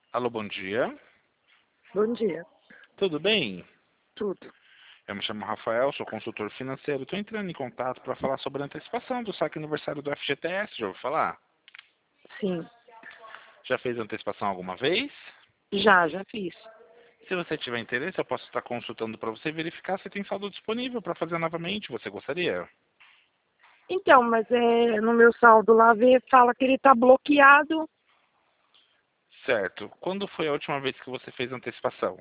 Alô, bom dia. Bom dia. Tudo bem? Tudo. Eu me chamo Rafael, sou consultor financeiro. Estou entrando em contato para falar sobre a antecipação do saque aniversário do FGTS. Já ouviu falar? Sim. Já fez antecipação alguma vez? Já fiz. Se você tiver interesse, eu posso estar consultando para você verificar se tem saldo disponível para fazer novamente. Você gostaria? Então, mas no meu saldo lá fala que ele está bloqueado. Certo. Quando foi a última vez que você fez antecipação?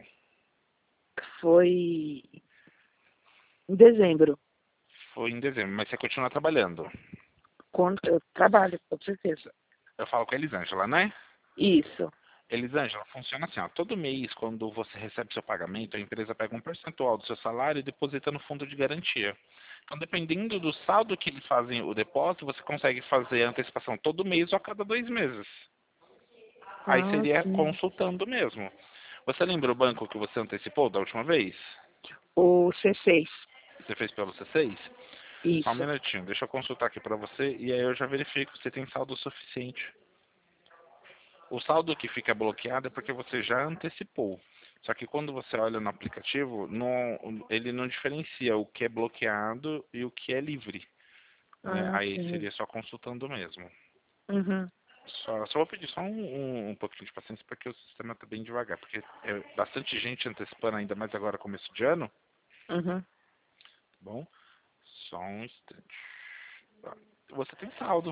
Foi em dezembro. Foi em dezembro, mas você continua trabalhando. Quando eu trabalho, com certeza. Eu falo com a Elisângela, né? Isso. Elisângela, funciona assim, ó. Todo mês, quando você recebe seu pagamento, a empresa pega um percentual do seu salário e deposita no fundo de garantia. Então, dependendo do saldo que eles fazem o depósito, você consegue fazer a antecipação todo mês ou a cada 2 meses. Aí Ah, seria sim. consultando mesmo. Você lembra o banco que você antecipou da última vez? O C6. Você fez pelo C6? Só um Isso. minutinho, deixa eu consultar aqui para você e aí eu já verifico se tem saldo suficiente. O saldo que fica bloqueado é porque você já antecipou. Só que quando você olha no aplicativo, ele não diferencia o que é bloqueado e o que é livre, né? Ah, Aí sim. seria só consultando mesmo. Uhum. Só vou pedir só um pouquinho de paciência porque o sistema está bem devagar. Porque é bastante gente antecipando, ainda mais agora começo de ano. Uhum. Tá bom? Só um instante. Tá. Você tem saldo.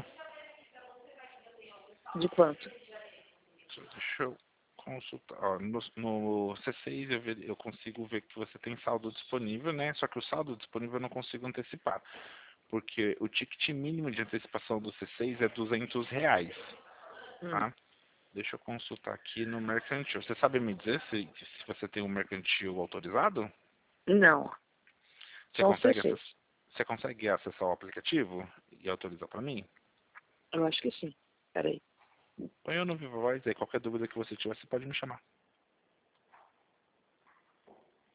De quanto? Deixa eu consultar. Ó, no C6 eu consigo ver que você tem saldo disponível, né? Só que o saldo disponível eu não consigo antecipar. Porque o ticket mínimo de antecipação do C6 é R$ 200, Hum. tá? Deixa eu consultar aqui no mercantil. Você sabe me dizer se você tem um mercantil autorizado? Não. Você Só o consegue, C6. você consegue acessar o aplicativo e autorizar para mim? Eu acho que sim. Peraí. Põe eu no Viva Voz aí. Qualquer dúvida que você tiver, você pode me chamar.